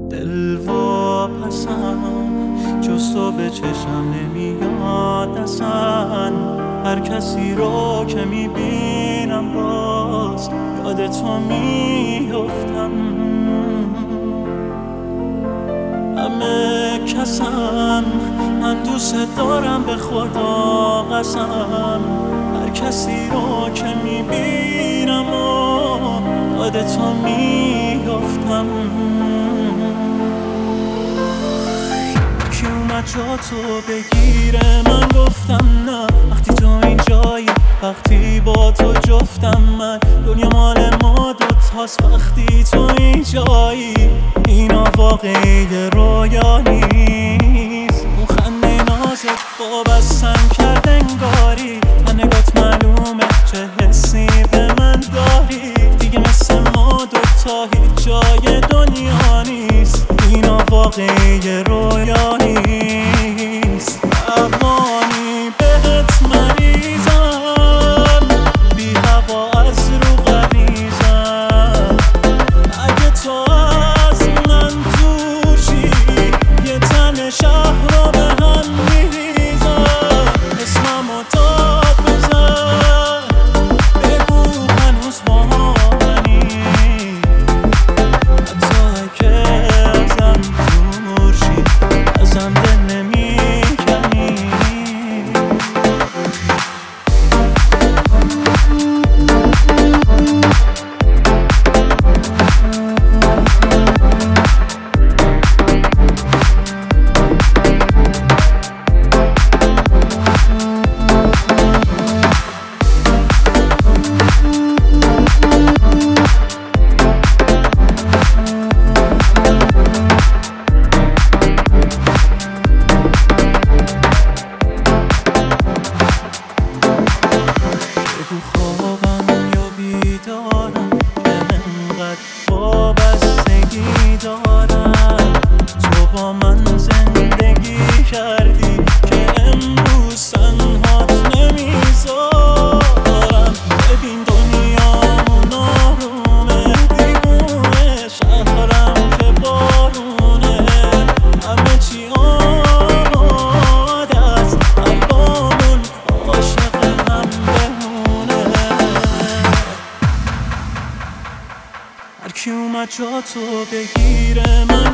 دل واپسم جز تو به چشم نمیاد اصلا. هر کسی رو که میبینم باز یاد تو میفتم. همه کسم من دوست دارم به خدا قسم. هر کسی رو که میبینم و یاد تو میفتم. کی اومد جا تو بگیره من گفتم نه. وقتی تو اینجایی وقتی با تو جفتم من. دنیا مال ما دوتاست وقتی تو اینجایی. اینا واقعی رویا نیست. اون خنده نازت با بستم کرد انگاری. من نگات معلومه چه حسی به من داری. دیگه مثل ما دوتا هیچ جای دنیا نیست. اینا واقعی رویا نیست. روانی بهت مریضم بی هوا از رو غریزم. اگه تو از من توشی یه تن شهر رو به هم میریزم. اسممو داد بزن بگو هنوز با منی. حتی که ازم دور شی ازم دل نمیکنی. بگو خوابم یا بیدارم که انقدر وابستگی دارم. تو با من زندگی کردی که امروز تنهات نمیذارم. ببین دنیامون آرومه دیوونه شهرم که بارونه. همه چی آماده است قلبامون عاشق هم بمونه. هر کی اومد جا تو بگیره من